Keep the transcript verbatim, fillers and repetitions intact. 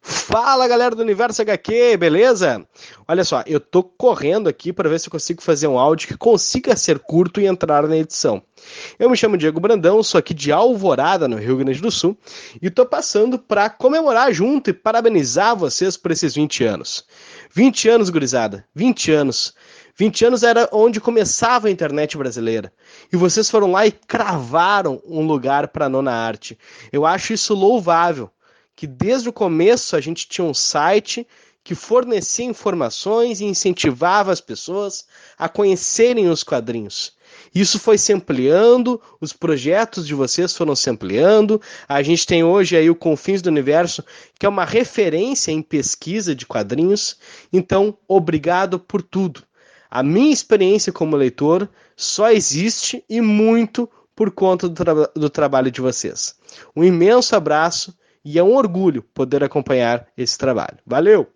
Fala, galera do Universo H Q, beleza? Olha só, eu tô correndo aqui para ver se eu consigo fazer um áudio que consiga ser curto e entrar na edição. Eu me chamo Diego Brandão, sou aqui de Alvorada, no Rio Grande do Sul, e tô passando para comemorar junto e parabenizar vocês por esses vinte anos. vinte anos, gurizada, vinte anos. vinte anos era onde começava a internet brasileira. E vocês foram lá e cravaram um lugar para a nona arte. Eu acho isso louvável, que desde o começo a gente tinha um site que fornecia informações e incentivava as pessoas a conhecerem os quadrinhos. Isso foi se ampliando, os projetos de vocês foram se ampliando. A gente tem hoje aí o Confins do Universo, que é uma referência em pesquisa de quadrinhos. Então, obrigado por tudo. A minha experiência como leitor só existe e muito por conta do, tra- do trabalho de vocês. Um imenso abraço e é um orgulho poder acompanhar esse trabalho. Valeu!